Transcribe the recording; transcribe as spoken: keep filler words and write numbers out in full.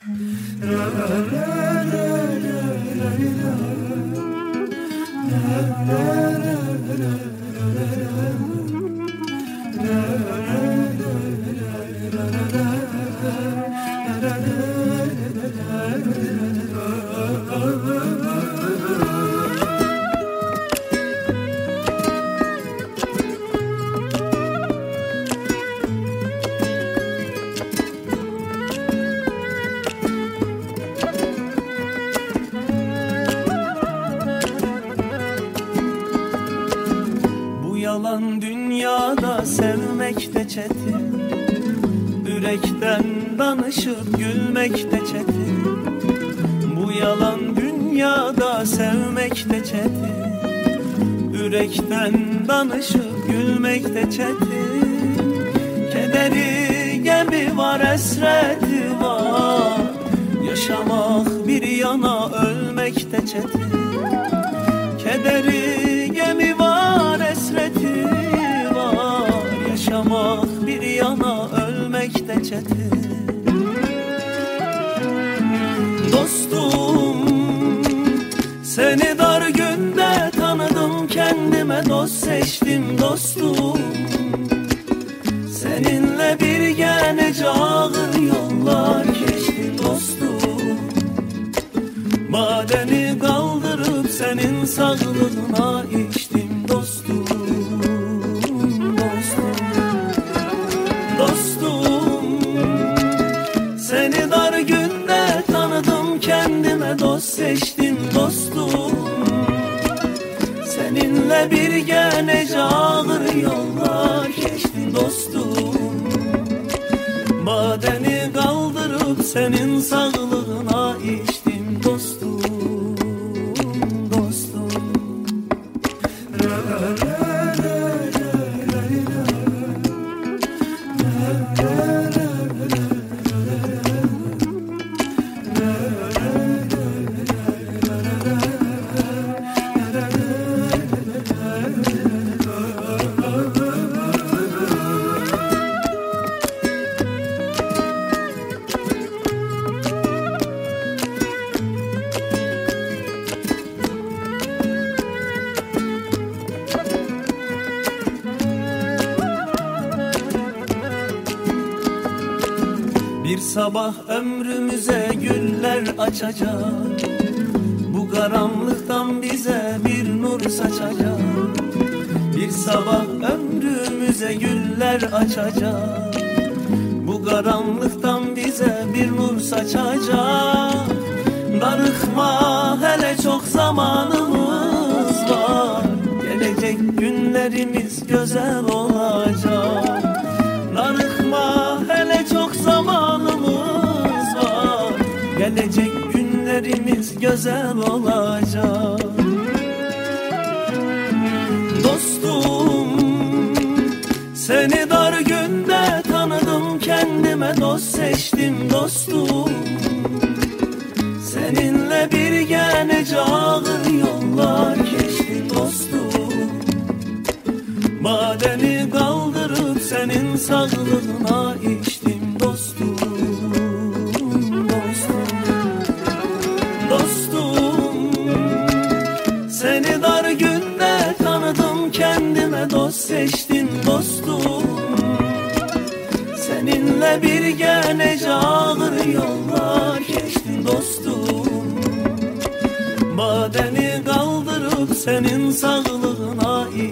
Yalan dünyada sevmek de çetin, yürekten danışıp gülmek de çetin. Bu yalan dünyada sevmek de çetin, yürekten danışıp gülmek de çetin. Kederi gemi var, esreti var, yaşamak bir yana ölmek de çetin. Kederi gemi var, esreti var, yaşamak bir yana ölmek de çetin. Dostum, seni dar günde tanıdım, kendime dost seçtim dostum. Seninle birge nece ağır yollar geçtim dostum. Madeni kaldırıp senin sağlığına içtim dostum. Dostum, dostum, seni dar günde tanıdım, kendime dost seçtim dostum. Seninle birge nece ağır yollar geçtim dostum. Madeni kaldırıp senin sağlığına içtim dostum. Bir sabah ömrümüze güller açacak, bu karanlıktan bize bir nur saçacak. Bir sabah ömrümüze güller açacak, bu karanlıktan bize bir nur saçacak. Darıkma, hele çok zamanımız var, gelecek günlerimiz güzel olacak. Darıkma, hele çok zamanımız var, gelecek günlerimiz güzel olacak. Dostum, seni dar günde tanıdım, kendime dost seçtim dostum. Seninle birge nece ağır yollar geçtim dostum. Madeni kaldırıp senin sağlığına içtim dostum. Dostum, dostum, seni dar günde tanıdım, kendime dost seçtim dostum. Seninle birge nece ağır yollar geçtim dostum. Madeni kaldırıp senin sağlığına